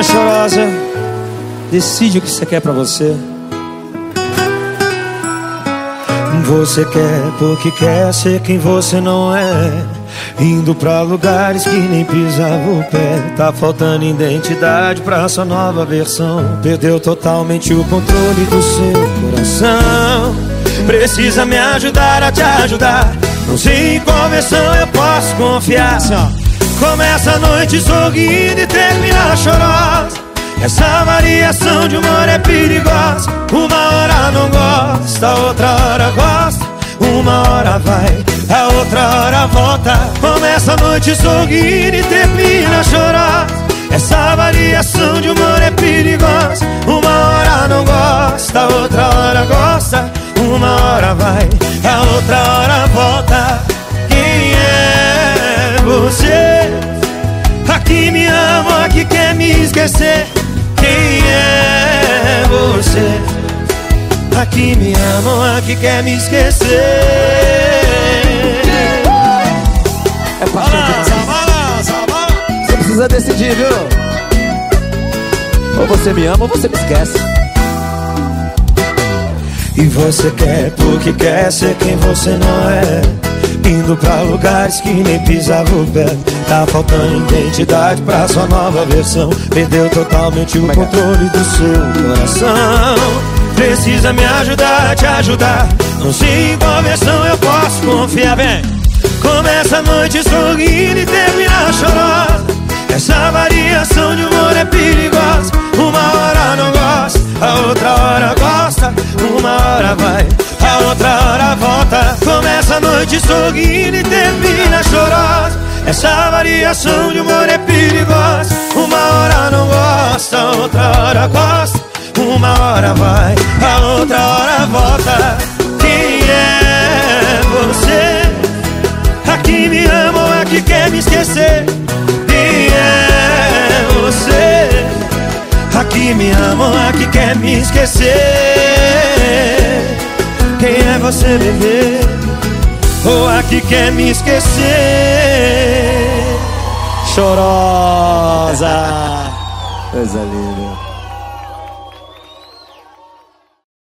Chorosa, decide o que você quer pra você. Você quer porque quer ser quem você não é, indo pra lugares que nem pisava o pé. Tá faltando identidade pra sua nova versão. Perdeu totalmente o controle do seu coração. Precisa me ajudar a te ajudar. Não sei em qual versão eu posso confiar. Começa a noite sorrindo e termina chorosa. Essa variação de humor é perigosa. Uma hora não gosta, outra hora gosta. Uma hora vai, a outra hora volta. Começa a noite sorrindo e termina chorosa. Essa variação de humor é perigosa. Uma hora não gosta, outra hora gosta. Uma hora vai, a outra hora volta. Quem é você? Aqui me ama, aqui quer me esquecer. Quem é você? Aqui me ama, aqui quer me esquecer. É paixão demais. Você precisa decidir, viu? Ou você me ama ou você me esquece. E você quer porque quer ser quem você não é, indo pra lugares que nem pisava o pé. Tá faltando identidade pra sua nova versão. Perdeu totalmente o controle do seu coração. Precisa me ajudar a te ajudar. Não sei em qual versão eu posso confiar. Bem, começa a noite sorrindo e termina chorosa. Essa variação de humor é perigosa. Uma hora não gosta, a outra hora gosta. Uma hora vai, a outra hora volta. Começa a noite sorrindo e termina chorosa. Essa variação de humor é perigosa. Uma hora não gosta, a outra hora gosta. Uma hora vai, a outra hora volta. Quem é você? Aqui me ama ou aqui quer me esquecer? Quem é você? Aqui me ama ou aqui quer me esquecer? Quem é você, bebê? Ou aqui quer me esquecer? Chorosa. Coisa linda.